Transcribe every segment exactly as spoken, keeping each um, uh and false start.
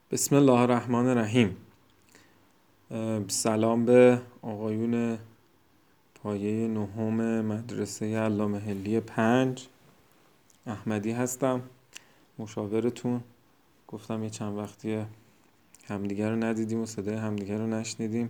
بسم الله الرحمن الرحیم. سلام به آقایون پایه نهم مدرسه علامه حلی پنج. احمدی هستم، مشاورتون. گفتم یه چند وقتی همدیگر رو ندیدیم و صدای همدیگر رو نشنیدیم.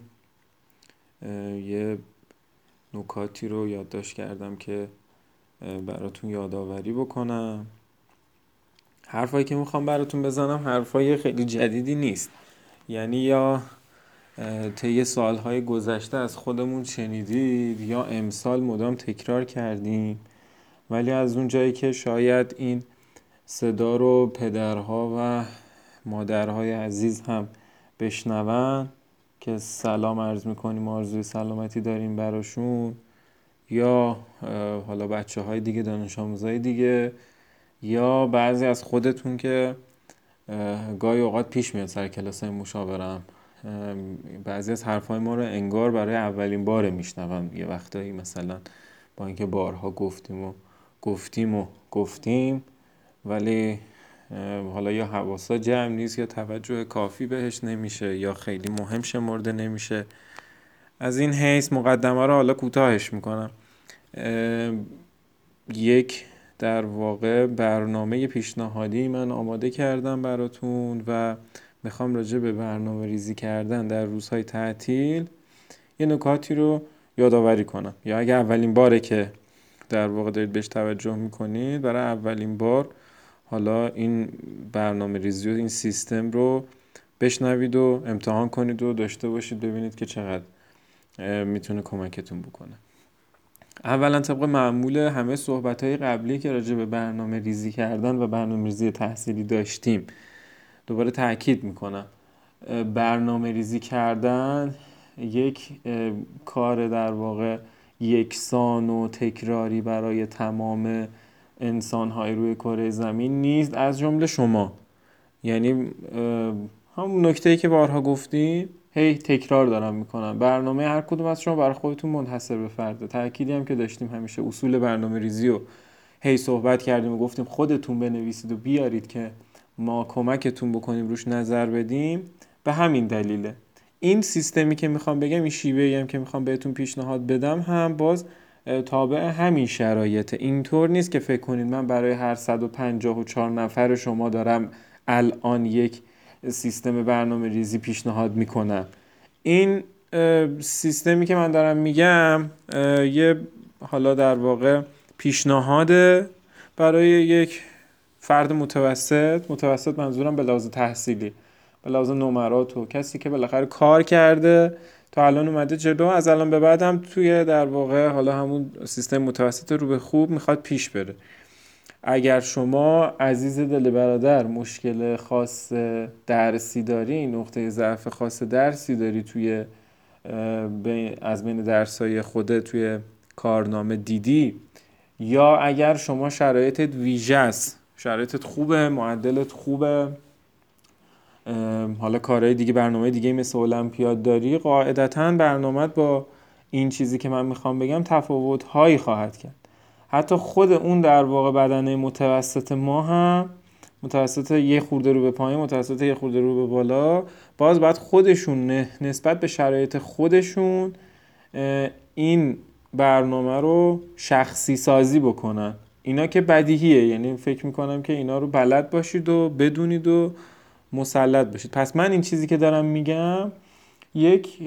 یه نکاتی رو یادداشت کردم که براتون یادآوری بکنم. حرفایی که میخوام براتون بزنم حرفای خیلی جدیدی نیست، یعنی یا طی سالهای گذشته از خودمون شنیدید یا امسال مدام تکرار کردیم، ولی از اون جایی که شاید این صدا رو پدرها و مادرهای عزیز هم بشنون که سلام عرض میکنیم، آرزوی سلامتی داریم براشون، یا حالا بچه های دیگه، دانش آموزای دیگه، یا بعضی از خودتون که گاهی اوقات پیش میاد سر کلاسای مشاورم بعضی از حرفای ما رو انگار برای اولین باره میشنون. یه وقتایی مثلا با اینکه بارها گفتیم و گفتیم و گفتیم ولی حالا یا حواسا جمع نیست یا توجه کافی بهش نمیشه یا خیلی مهم شمرده نمیشه. از این حیث مقدمه رو حالا کوتاهش میکنم. یک در واقع برنامه پیشنهادی من آماده کردم براتون و میخوام راجع به برنامه ریزی کردن در روزهای تعطیل یه نکاتی رو یادآوری کنم، یا اگه اولین باره که در واقع دارید بهش توجه میکنید، برای اولین بار حالا این برنامه ریزی و این سیستم رو بشنوید و امتحان کنید و داشته باشید، ببینید که چقدر میتونه کمکتون بکنه. اولا طبق معمول همه صحبت‌های قبلی که راجع به برنامه ریزی کردن و برنامه ریزی تحصیلی داشتیم دوباره تأکید میکنم، برنامه ریزی کردن یک کار در واقع یکسان و تکراری برای تمام انسان‌های روی کره زمین نیست، از جمله شما. یعنی همون نکته‌ای که بارها گفتیم، هی تکرار دارم میکنم، برنامه هر کدوم از شما برای خودتون منحصر به فرده. تأکیدی هم که داشتیم همیشه اصول برنامه ریزی رو هی صحبت کردیم و گفتیم خودتون بنویسید و بیارید که ما کمکتون بکنیم روش نظر بدیم. به همین دلیله این سیستمی که میخوام بگم، این شیوهی هم که میخوام بهتون پیشنهاد بدم هم باز تابع همین شرایطه. اینطور نیست که فکر کنید من برای هر صد و پنجاه و چهار نفر شما دارم الان یک سیستم برنامه ریزی پیشنهاد میکنم. این سیستمی که من دارم میگم یه حالا در واقع پیشنهاده برای یک فرد متوسط. متوسط منظورم به لحاظ تحصیلی، به لحاظ نمرات و کسی که بالاخره کار کرده تا الان اومده جلو، از الان به بعد هم توی در واقع حالا همون سیستم متوسط رو به خوب میخواد پیش بره. اگر شما عزیز دل برادر مشکل خاص درسی داری، نقطه ضعف خاص درسی داری توی از بین درسای خودت توی کارنامه دیدی، یا اگر شما شرایطت ویژه است، شرایطت خوبه، معدلت خوبه، حالا کارهای دیگه، برنامه دیگه مثل المپیاد داری، قاعدتاً برنامه‌ت با این چیزی که من میخوام بگم تفاوت‌هایی خواهد کرد. حتی خود اون در واقع بدنه متوسط ما هم، متوسط یه خورده رو به پایین، متوسط یه خورده رو به بالا، باز باید خودشون نسبت به شرایط خودشون این برنامه رو شخصی سازی بکنن. اینا که بدیهیه، یعنی فکر میکنم که اینا رو بلد باشید و بدونید و مسلط باشید. پس من این چیزی که دارم میگم یک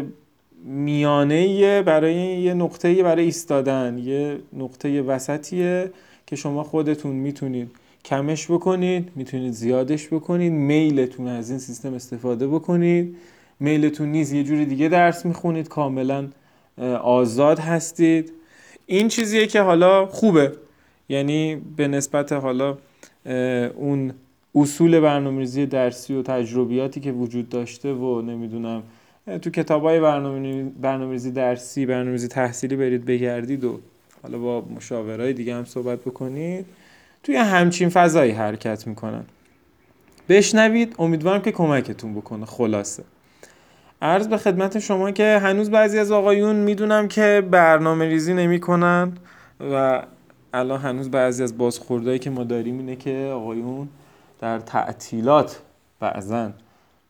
میانه برای یه نقطه برای ایستادن، یه نقطه وسطیه که شما خودتون میتونید کمش بکنید، میتونید زیادش بکنید، میلتون از این سیستم استفاده بکنید، میلتون نیز یه جوری دیگه درس میخونید، کاملا آزاد هستید. این چیزیه که حالا خوبه، یعنی به نسبت حالا اون اصول برنامه‌ریزی درسی و تجربیاتی که وجود داشته و نمیدونم تو کتابای برنامه‌ریزی درسی، برنامه‌ریزی تحصیلی برید بگردید و حالا با مشاورای دیگه هم صحبت بکنید، توی همچین فضایی حرکت میکنن. بشنوید، امیدوارم که کمکتون بکنه. خلاصه عرض به خدمت شما که هنوز بعضی از آقایون میدونم که برنامه ریزی نمی کنن و الان هنوز بعضی از بازخوردهایی که ما داریم اینه که آقایون در تعطیلات بعضن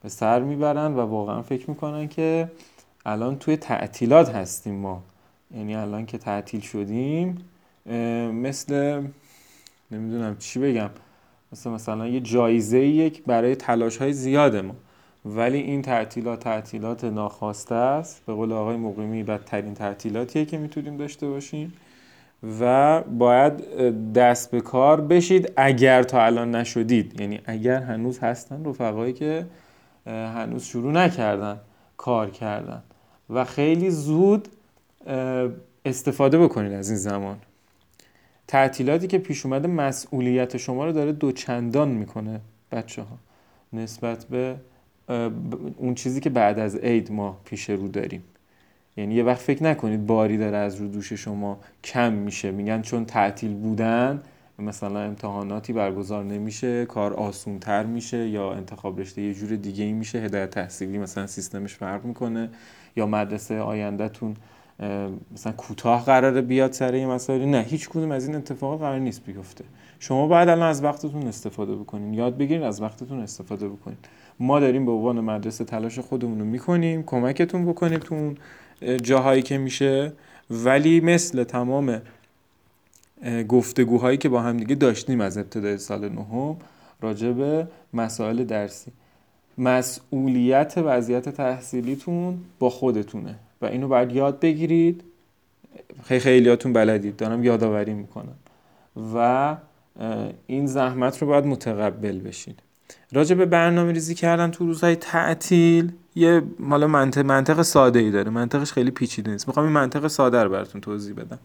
به سر میبرن و واقعا فکر میکنن که الان توی تعطیلات هستیم ما. یعنی الان که تعطیل شدیم مثل نمیدونم چی بگم، مثل مثلا یه جایزه یک برای تلاش های زیاد ما، ولی این تعطیلات تعطیلات ناخواسته است. به قول آقای مقیمی بدترین تعطیلاتیه که میتونیم داشته باشیم و باید دست به کار بشید اگر تا الان نشدید. یعنی اگر هنوز هستن رفقایی که هنوز شروع نکردن کار کردن و خیلی زود استفاده بکنید از این زمان. تعطیلاتی که پیش اومده مسئولیت شما رو داره دوچندان میکنه بچه ها نسبت به اون چیزی که بعد از عید ما پیش رو داریم. یعنی یه وقت فکر نکنید باری داره از رو دوش شما کم میشه، میگن چون تعطیل بودن مثلا امتحاناتی برگزار نمیشه، کار آسون تر میشه، یا انتخاب رشته یه جور دیگه ای میشه، هدایت تحصیلی مثلا سیستمش فرق میکنه، یا مدرسه آیندهتون مثلا کوتاه قراره بیاد سر این مسائل. نه، هیچ کدوم از این اتفاقات قرار نیست بیفته. شما باید الان از وقتتون استفاده بکنین، یاد بگیرید از وقتتون استفاده بکنین. ما داریم به عنوان مدرسه تلاش خودمون رو میکنیم کمکتون بکنیم تو اون جاهایی که میشه، ولی مثل تمام گفتگوهایی که با هم دیگه داشتیم از ابتدای سال نهم راجع به مسائل درسی، مسئولیت وضعیت تحصیلیتون با خودتونه و اینو باید یاد بگیرید. خیلی خیلیاتون بلدید، دارم یادآوری میکنم و این زحمت رو باید متقبل بشید. راجع به برنامه ریزی کردن تو روزهای تعطیل یه مالا منطق منطق ساده ای داره، منطقش خیلی پیچیده نیست. میخوام این منطق ساده رو براتون توضیح بدم.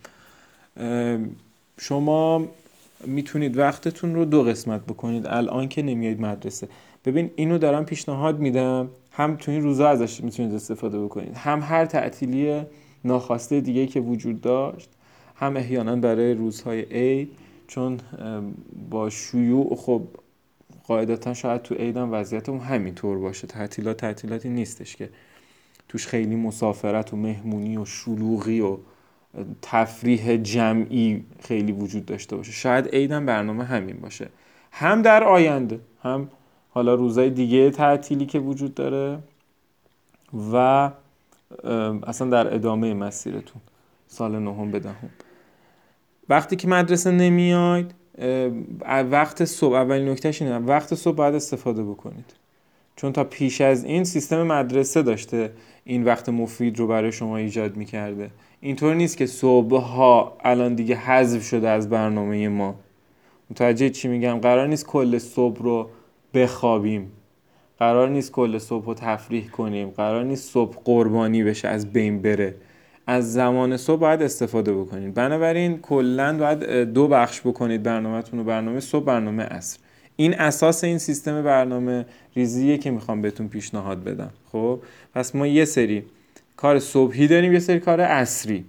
شما میتونید وقتتون رو دو قسمت بکنید الان که نمیایید مدرسه. ببین اینو دارم پیشنهاد میدم، هم تو این روزا ازش میتونید استفاده بکنید، هم هر تعطیلی ناخواسته دیگه که وجود داشت، هم احیانا برای روزهای عید، چون با شیوع خب قاعدتا شاید تو عید هم وضعیتمون همینطور باشه. تعطیلات تعطیلاتی نیستش که توش خیلی مسافرت و مهمونی و شلوغی و تفریح جمعی خیلی وجود داشته باشه. شاید عید هم برنامه همین باشه، هم در آینده هم حالا روزهای دیگه تعطیلی که وجود داره و اصلا در ادامه مسیرتون سال نهم به دهم. وقتی که مدرسه نمیاید وقت صبح، اولین نکتهش اینه وقت صبح باید استفاده بکنید، چون تا پیش از این سیستم مدرسه داشته این وقت مفید رو برای شما ایجاد میکرده. اینطور نیست که صبح ها الان دیگه حذف شده از برنامه ما. متوجه چی میگم؟ قرار نیست کل صبح رو بخوابیم، قرار نیست کل صبح رو تفریح کنیم، قرار نیست صبح قربانی بشه از بین بره. از زمان صبح باید استفاده بکنید. بنابراین کلاً باید دو بخش بکنید برنامه‌تون رو، برنامه صبح، برنامه عصر. این اساس این سیستم برنامه ریزیه که میخوام بهتون پیشنهاد بدم. خب پس ما یه سری کار صبحی داریم، یه سری کار عصری.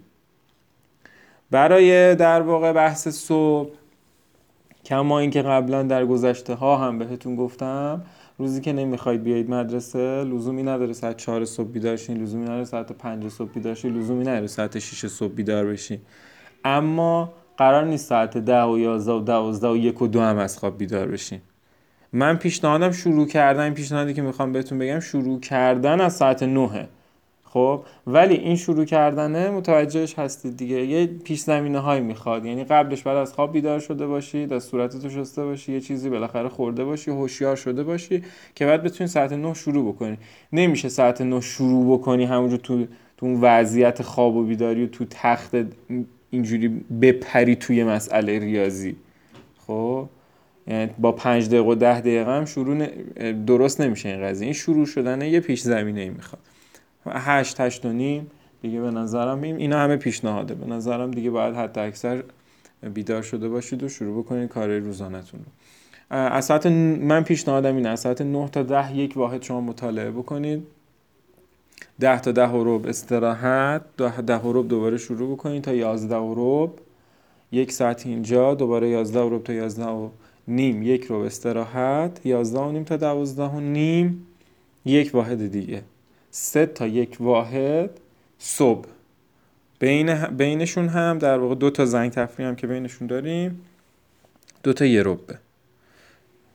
برای در واقع بحث صبح، کما این که قبلا در گذشته ها هم بهتون گفتم، روزی که نمیخواید بیایید مدرسه لزومی نداره ساعت چهار صبح بیدار شین، لزومی نداره ساعت پنج صبح بیدار شین، لزومی نداره ساعت شش صبح بیدار بشین. اما قرار نیست ساعت ده و یازده و دوازده و یک و دو هم از خواب بیدار بشین. من پیشنهادم شروع کردن، این پیشنهادی که میخوام بهتون بگم شروع کردن از ساعت نه. خب ولی این شروع کردنه متوجهش هستید دیگه، یه پیش زمینه هایی میخواد. یعنی قبلش بعد از خواب بیدار شده باشی، از صورتتو شسته باشی، یه چیزی بالاخره خورده باشی، هوشیار شده باشی که بعد بتونی ساعت نه شروع بکنی. نمیشه ساعت نه شروع بکنی همونجور تو تو اون وضعیت خواب و بیداری و تو تخت اینجوری بپری توی مسئله ریاضی. خب یعنی با پنج دقیقه و ده دقیقه هم شروع درست نمیشه این قضیه. این شروع شدن یه پیش زمینه ای میخواد. هشت هشت و نیم دیگه به نظرم اینا همه پیشنهاده. به نظرم دیگه باید حتی اکثر بیدار شده باشید و شروع بکنید کارهای روزانه‌تون رو. از ساعت من پیشنهادم اینه از ساعت نه تا ده یک واحد شما مطالعه بکنید، ده تا ده و ربع استراحت، ده, ده و ربع دوباره شروع بکنید تا یازده و ربع، یک ساعت اینجا، دوباره یازده و ربع تا یازده و نیم یک ربع استراحت، یازده و نیم تا دوازده و نیم یک واحد دیگه، سه تا یک واحد صبح. بین بینشون هم در واقع دو تا زنگ تفریح هم که بینشون داریم، دو تا یه ربع.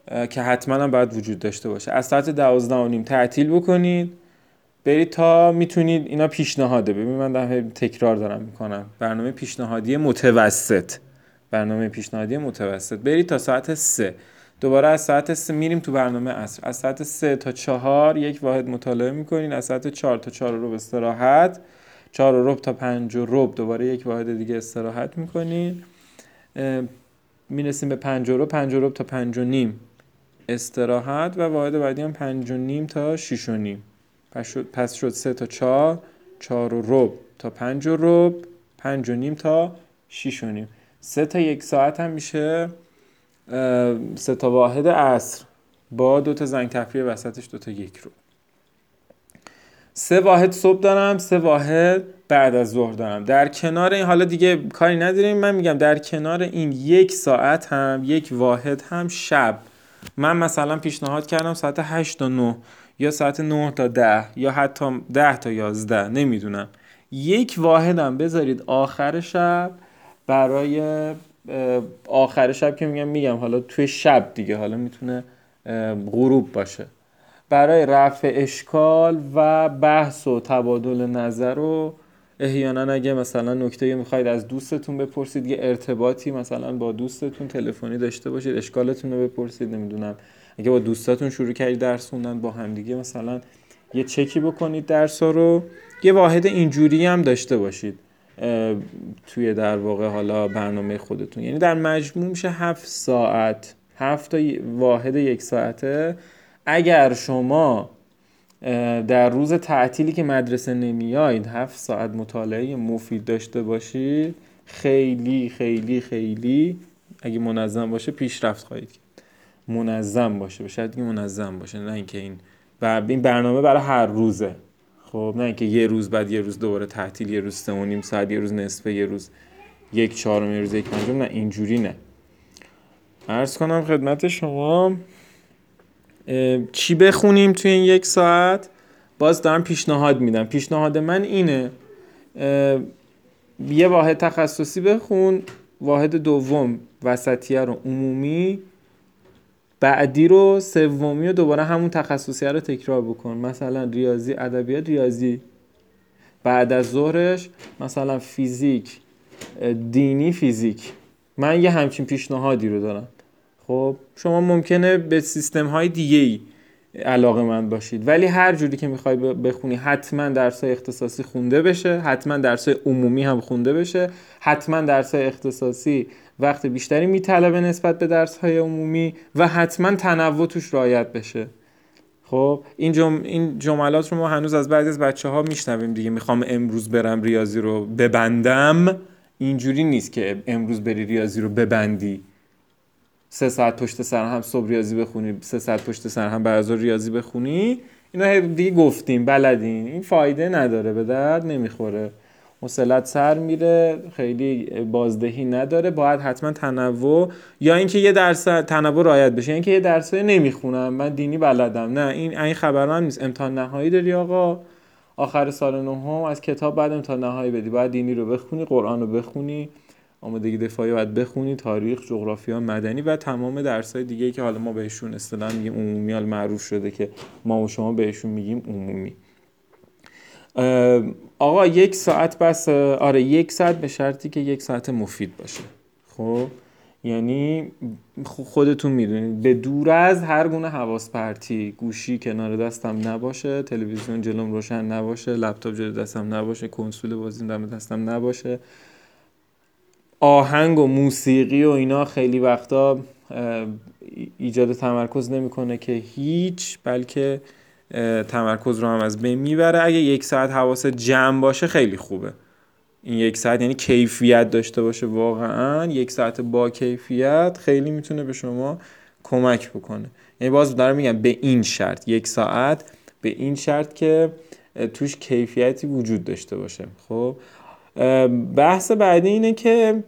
که حتما هم باید وجود داشته باشه. از ساعت دوازده و نیم تعطیل بکنید، برید تا میتونید. اینا پیشنهاده، ببین من در تکرار دارم میکنم، برنامه پیشنهادی متوسط، برنامه پیشنهادی متوسط. برید تا ساعت سه، دوباره از ساعت سه میریم تو برنامه عصر. از ساعت سه تا چهار یک واحد مطالعه میکنین. از ساعت چهار تا چهار و ربع استراحت، چهار و ربع تا پنج و ربع دوباره یک واحد دیگه استراحت میکنین. میرسیم به پنج و ربع، پنج و ربع تا پنج و نیم استراحت و واحد بعدی هم پنج و نیم تا شش و نیم. پس شد پس شد سه تا چهار، چهار و ربع تا پنج و ربع، پنج و نیم تا شش و نیم. سه تا یک ساعت هم میشه سه تا واحد عصر با دو تا زنگ تفریح وسطش، دو تا یک رو. سه واحد صبح دارم، سه واحد بعد از ظهر دارم. در کنار این، حالا دیگه کاری نداریم، من میگم در کنار این یک ساعت هم یک واحد هم شب. من مثلا پیشنهاد کردم ساعت هشت تا نه یا ساعت نه تا ده یا حتی ده تا یازده، نمیدونم. یک واحدم بذارید آخر شب، برای آخر شب که میگم میگم حالا توی شب دیگه، حالا میتونه غروب باشه، برای رفع اشکال و بحث و تبادل نظر و احیانا اگه مثلا نکته میخواید از دوستتون بپرسید، یه ارتباطی مثلا با دوستتون تلفنی داشته باشید، اشکالتون رو بپرسید، نمیدونم اگه با دوستاتون شروع کردید درس خوندن با هم دیگه مثلا یه چکی بکنید درسا رو، یه واحد اینجوری هم داشته باشید توی در واقع حالا برنامه خودتون. یعنی در مجموع میشه هفت ساعت، هفت تا واحد یک ساعته. اگر شما در روز تعطیلی که مدرسه نمیایید هفت ساعت مطالعه مفید داشته باشید، خیلی خیلی خیلی اگه منظم باشه پیشرفت خواهید کرد. منظم باشه، به شرطی که منظم باشه، نه اینکه این این برنامه برای هر روزه. خب نه اینکه یه روز بعد یه روز دوباره تعطیل، یه روز سه و نیم ساعت، یه روز نصفه، یه روز یک چهارم، یه روز یک پنجم، نه اینجوری نه. عرض کنم خدمت شما چی بخونیم توی این یک ساعت. باز دارم پیشنهاد میدم. پیشنهاد من اینه یه واحد تخصصی بخون، واحد دوم وسطیه رو عمومی، بعدی رو سومی و دوباره همون تخصصیه رو تکرار بکن. مثلا ریاضی ادبیات ریاضی، بعد از ظهرش مثلا فیزیک دینی فیزیک. من یه همچین پیشنهادی رو دارم. خب شما ممکنه به سیستم های دیگه ای علاقه من باشید، ولی هر جوری که میخوای بخونی حتما درسای اختصاصی خونده بشه، حتما درسای عمومی هم خونده بشه. حتما درسای اختصاصی وقت بیشتری میطلبه نسبت به درس‌های عمومی و حتما تنوع توش رعایت بشه. خب این جم... این جملات رو ما هنوز از بعضی از بچه‌ها میشنویم دیگه. میخوام امروز برم ریاضی رو ببندم، اینجوری نیست که امروز بری ریاضی رو ببندی، سه ساعت پشت سر هم صبح ریاضی بخونی، سه ساعت پشت سر هم بعد از ظهر ریاضی بخونی. اینا دیگه گفتیم بلدین، این فایده نداره، به درد نمیخوره، حوصله‌ات سر میره، خیلی بازدهی نداره. باید حتما تنوع، یا اینکه یه درس تنوع رعایت بشه، یا اینکه یه درسای نمیخونم من دینی بلدم، نه این این خبرام نیست. امتحان نهایی داری آقا آخر سال نهم، از کتاب بعد امتحان نهایی بدی، باید دینی رو بخونی، قرآن رو بخونی، آمادگی دفاعی باید بخونی، تاریخ، جغرافیا، مدنی و تمام درسای دیگه‌ای که حالا ما بهشون اصطلاحاً میگیم عمومی، حالا معروف شده که ما و شما بهشون میگیم عمومی. آقا یک ساعت بس؟ آره یک ساعت، به شرطی که یک ساعت مفید باشه. خب یعنی خودتون میدونید به دور از هر گونه حواس پرتی، گوشی کنار دستم نباشه، تلویزیون جلوم روشن نباشه، لپتاپ جلوی دستم نباشه، کنسول بازیم دم دستم نباشه، آهنگ و موسیقی و اینا خیلی وقتا ایجاد تمرکز نمیکنه که هیچ، بلکه تمرکز رو هم از بین میبره. اگه یک ساعت حواس جمع باشه خیلی خوبه. این یک ساعت یعنی کیفیت داشته باشه، واقعا یک ساعت با کیفیت خیلی میتونه به شما کمک بکنه. یعنی باز دارم میگم به این شرط، یک ساعت به این شرط که توش کیفیتی وجود داشته باشه. خب بحث بعدی اینه که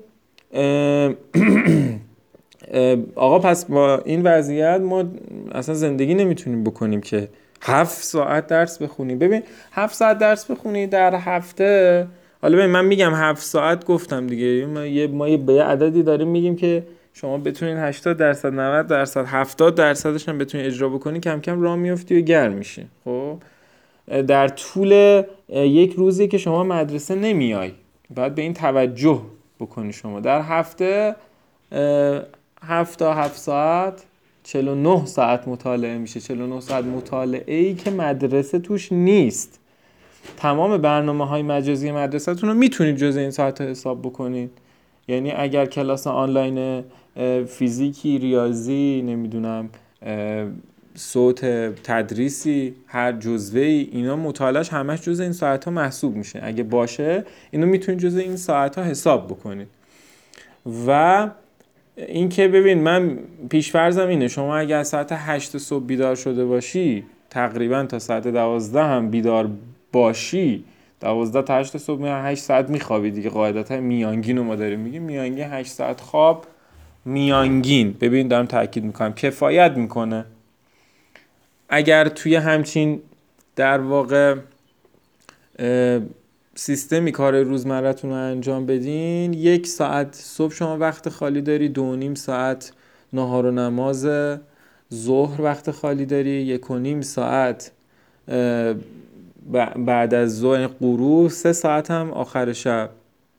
آقا پس با این وضعیت ما اصلا زندگی نمیتونیم بکنیم که هفت ساعت درس بخونیم. ببین هفت ساعت درس بخونی در هفته، حالا ببین من میگم هفت ساعت گفتم دیگه، ما یه ما یه به عددی داریم میگیم که شما بتونین هشتاد درصد، نود درصد، هفتاد درصدش هم بتونین اجرا بکنی، کم کم راه میافتی و گرم میشی. خب در طول یک روزی که شما مدرسه نمیای باید به این توجه بکنی. شما در هفته هفت تا هفت ساعت چهل و نه ساعت مطالعه میشه. چهل و نه ساعت مطالعه ای که مدرسه توش نیست. تمام برنامه های مجازی مدرسه‌تون رو میتونید جزء این ساعت حساب بکنید. یعنی اگر کلاس آنلاین فیزیکی، ریاضی، نمیدونم صوت تدریسی، هر جزوه‌ای، اینا مطالعهش همش جزء این ساعت ها محسوب میشه. اگه باشه اینو میتونید جزء این ساعت ها حساب بکنید. و این که ببین، من پیش‌فرضم اینه شما اگه از ساعت هشت صبح بیدار شده باشی تقریبا تا ساعت دوازده هم بیدار باشی، دوازده تا هشت صبح میان هشت ساعت میخوابی دیگه. قاعدتا میانگین رو ما داریم میگیم، میانگین هشت ساعت خواب میانگین. ببین دارم تاکید میکنم کفایت میکنه. اگر توی همچین در واقع سیستمی کار روزمرتون رو انجام بدین، یک ساعت صبح شما وقت خالی داری، دو و نیم ساعت نهار و نماز ظهر وقت خالی داری، یک و نیم ساعت بعد از ظهر غروب، سه ساعت هم آخر شب،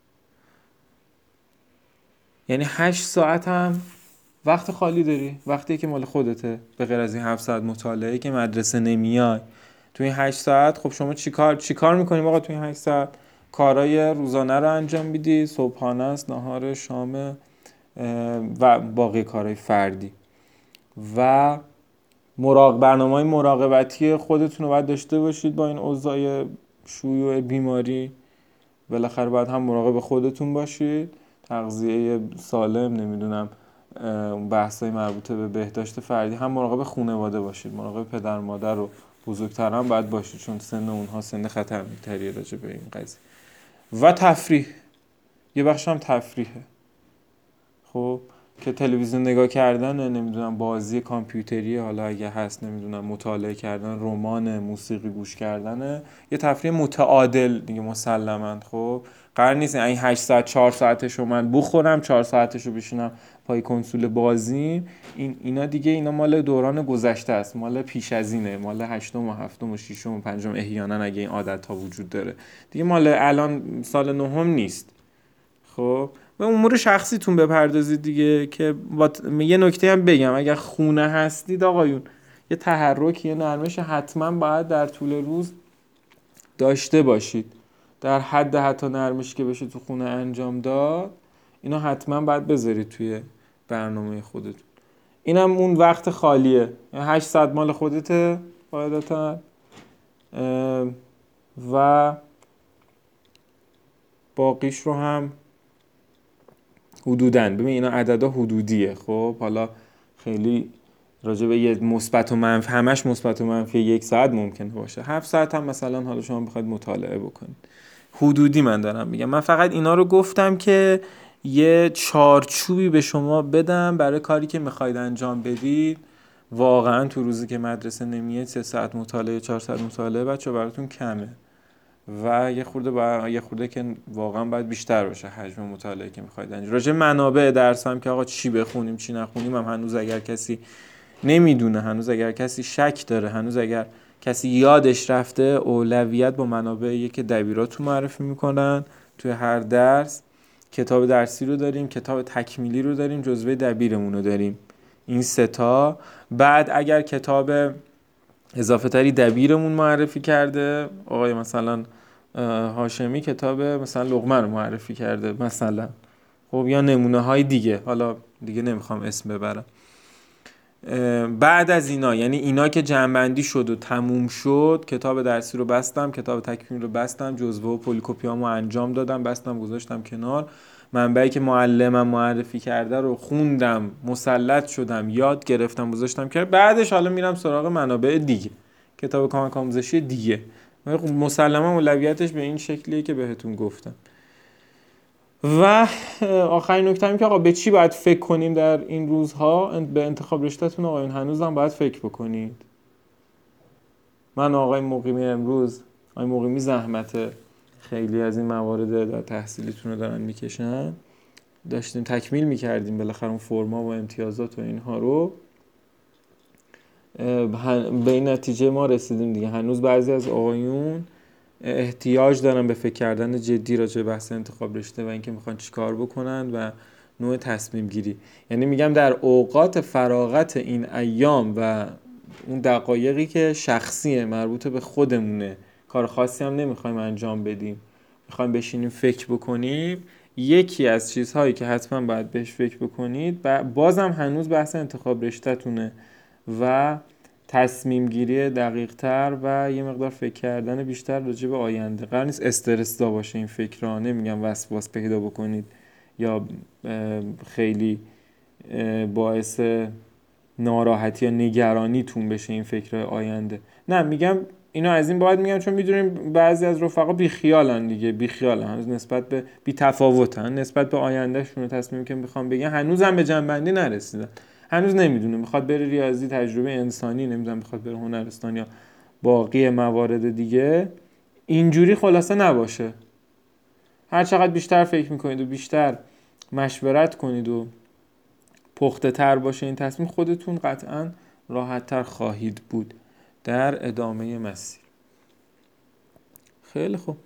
یعنی هشت ساعت هم وقت خالی داری، وقتی که مال خودته، به غیر از این هفت ساعت مطالعه که مدرسه نمیای. تو این هشت ساعت خب شما چیکار چیکار میکنیم آقا؟ تو این هشت ساعت کارهای روزانه رو انجام میدی، صبحانه است، نهار، شام و باقی کارهای فردی. و مراقب برنامه‌های مراقبتی خودتون رو باید داشته باشید با این اوضاع شیوع بیماری. بالاخره باید هم مراقب خودتون باشید، تغذیه سالم، نمیدونم بحثای مربوطه به بهداشت فردی، هم مراقب خانواده باشید، مراقب پدر مادر و بزرگتر هم باید باشید، چون سن اونها سن خطرناک‌تریه راجع به این قضیه. و تفریح، یه بخش هم تفریحه. خب که تلویزیون نگاه کردن، نمیدونم بازی کامپیوتری، حالا اگه هست، نمیدونم مطالعه کردن، رمان، موسیقی گوش کردن، یه تفریح متعادل دیگه مسلماً. خب قرار نیست این هشت ساعت چهار ساعتشو من بخورم، چهار ساعتشو بشینم پای کنسول بازی. این اینا دیگه اینا مال دوران گذشته است، مال پیش از اینه، مال هشتم و هفتم و ششم و پنجم احیانا اگه این عادت ها وجود داره دیگه، مال الان سال نهم نیست. خب به امور شخصیتون بپردازید دیگه. که با یه نکته هم بگم، اگر خونه هستید آقایون، یه تحرک، یه نرمش حتما باید در طول روز داشته باشید. در حد حتی نرمش که بشه تو خونه انجام داد، اینا حتما باید بذارید توی برنامه خودتون. اینم اون وقت خالیه، یعنی هشت ساعت مال خودته قاعدتا. و باقیش رو هم حدوداً ببین، اینا عددا حدودیه. خب حالا خیلی راجع به یه مثبت و منفی، همش مثبت و منفی یک ساعت ممکنه باشه، هفت ساعت هم مثلا حالا شما بخواید مطالعه بکنید، حدودی من دارم میگم. من فقط اینا رو گفتم که یه چارچوبی به شما بدم برای کاری که میخواید انجام بدید. واقعا تو روزی که مدرسه نمیاد سه ساعت مطالعه، چهار ساعت مطالعه بچه براتون کمه. و یه خورده با یه خورده که واقعا باید بیشتر باشه حجم مطالعه که می‌خواید انجام. راجع منابع درس هم که آقا چی بخونیم چی نخونیم هم هنوز اگر کسی نمیدونه، هنوز اگر کسی شک داره، هنوز اگر کسی یادش رفته، اولویت با منابعی که دبیراتون معرفی میکنن توی هر درس. کتاب درسی رو داریم، کتاب تکمیلی رو داریم، جزوه دبیرمون رو داریم، این سه تا. بعد اگر کتاب اضافه تری دبیرمون معرفی کرده، آقای مثلا هاشمی کتاب مثلا لقمه رو معرفی کرده مثلا، خب یا نمونه های دیگه، حالا دیگه نمیخوام اسم ببرم. بعد از اینا، یعنی اینا که جمع‌بندی شد و تموم شد، کتاب درسی رو بستم، کتاب تکمیل رو بستم، جزوه و پلی‌کپیامو انجام دادم، بستم گذاشتم کنار، منبعی که معلمم معرفی کرده رو خوندم، مسلط شدم، یاد گرفتم، گذاشتم کنار. بعدش حالا میرم سراغ منابع دیگه، کتاب کمک آموزشی دیگه. مسلما اولویتش به این شکلیه که بهتون گفتم. و آخرین نکته هم که آقا به چی باید فکر کنیم در این روزها؟ به انتخاب رشته‌تون آقایون هنوز هم باید فکر بکنید. من آقای مقیمی امروز، آقای مقیمی زحمت خیلی از این موارد در تحصیلیتون رو دارن میکشن. داشتیم تکمیل میکردیم بالاخره اون فرما و امتیازات و اینها رو، به این نتیجه ما رسیدیم دیگه. هنوز بعضی از آقایون احتیاج دارن به فکر کردن جدی راجع به بحث انتخاب رشته و اینکه میخوان چیکار بکنن و نوع تصمیم گیری. یعنی میگم در اوقات فراغت این ایام و اون دقایقی که شخصیه، مربوط به خودمونه، کار خاصی هم نمیخوایم انجام بدیم، میخوایم بشینیم فکر بکنیم، یکی از چیزهایی که حتما باید بهش فکر بکنید بازم هنوز بحث انتخاب رشته‌تونه و تصمیم گیری دقیق تر و یه مقدار فکر کردن بیشتر راجع به آینده. قرار نیست استرس دا باشه این فکرها، نمیگم وسواس پیدا بکنید یا خیلی باعث ناراحتی یا نگرانیتون بشه این فکر آینده. نه، میگم اینا از این باید میگم چون میدونیم بعضی از رفقا بیخیالن دیگه، بیخیالن هنوز نسبت به بی تفاوتن نسبت به آیندهشون، تصمیمی که میخوام بگن هنوزم به جنبندی نرسیدن، هنوز نمیدونه میخواد بره ریاضی، تجربه انسانی، نمیدونم میخواد بره هنرستان یا باقی موارد دیگه. اینجوری خلاصه نباشه. هر چقدر بیشتر فکر میکنید و بیشتر مشورت کنید و پخته تر باشه این تصمیم، خودتون قطعا راحت تر خواهید بود در ادامه مسیر. خیلی خوب،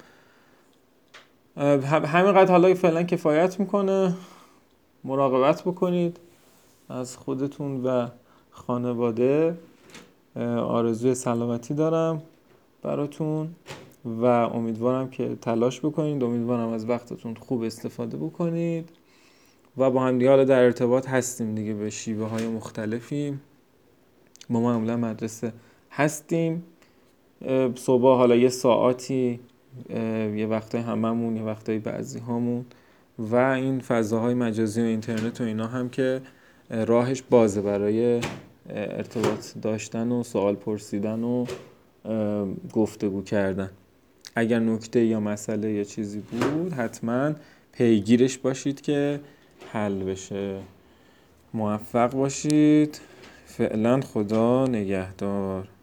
همینقدر حالا فعلا کفایت میکنه. مراقبت بکنید از خودتون و خانواده. آرزوی سلامتی دارم براتون و امیدوارم که تلاش بکنید، امیدوارم از وقتتون خوب استفاده بکنید و با هم دیگه حالا در ارتباط هستیم دیگه به شیوه های مختلفی. ما معمولا مدرسه هستیم صبح، حالا یه ساعتی، یه وقتای هممون، یه وقتای بعضی هامون، و این فضاهای مجازی و اینترنت و اینا هم که راهش بازه برای ارتباط داشتن و سوال پرسیدن و گفتگو کردن. اگر نکته یا مسئله یا چیزی بود حتما پیگیرش باشید که حل بشه. موفق باشید. فعلا خدا نگهدار.